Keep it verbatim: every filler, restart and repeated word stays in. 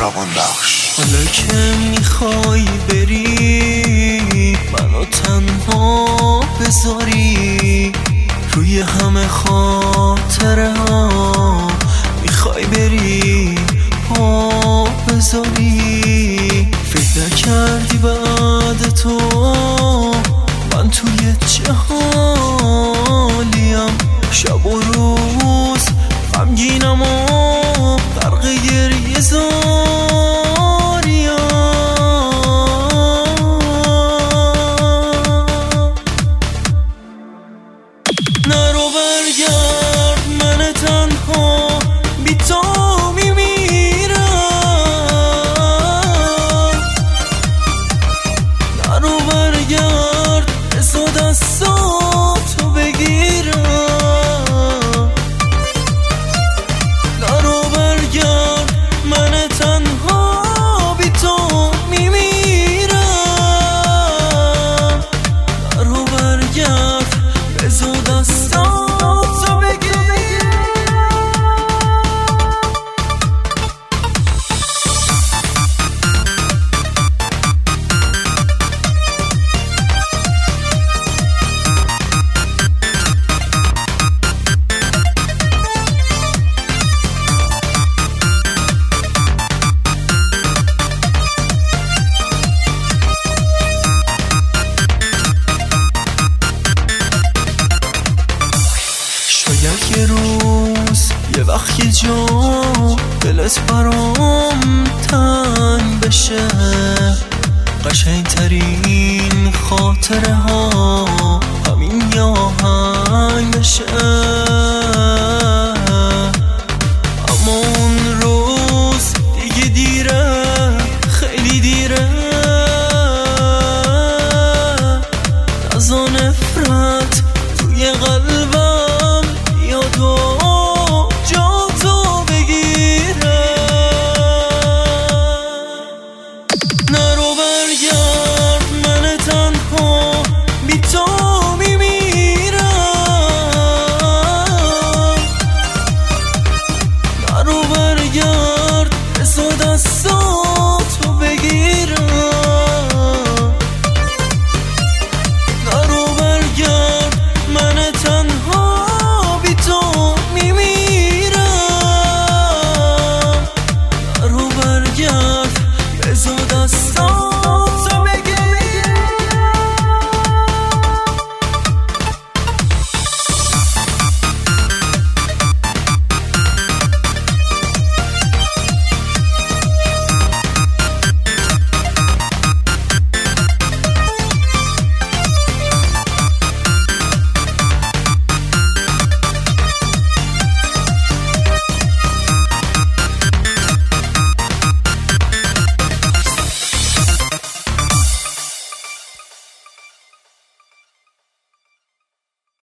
جوان بخش. حالا که میخوای بری منو تنها بذاری روی همه خاطره ها، میخوای بری پا بذاری. فکر نکردی بعد تو من توی چه حالیم، شب و روز غمگینم و غرق گریه زاریم. نرو برگرد من تنها بی تو میمیرم، نرو برگرد بزا دستاتو بگیرم، نرو برگرد من تنها بی تو میمیرم، نرو برگرد بزا دستاتو بگیرم. شاید یه روز یه وقت یه جا دلت برام تنگ بشه، قشنگترین خاطره ها همین یه آهنگ بشه. اما اون روز دیگه دیره، خیلی دیره، نزا نفرت توی قلبم بیاد و جا تو بگیره. نرو برگرد من تنها بی تو میمیرم، نرو برگرد بزا دستم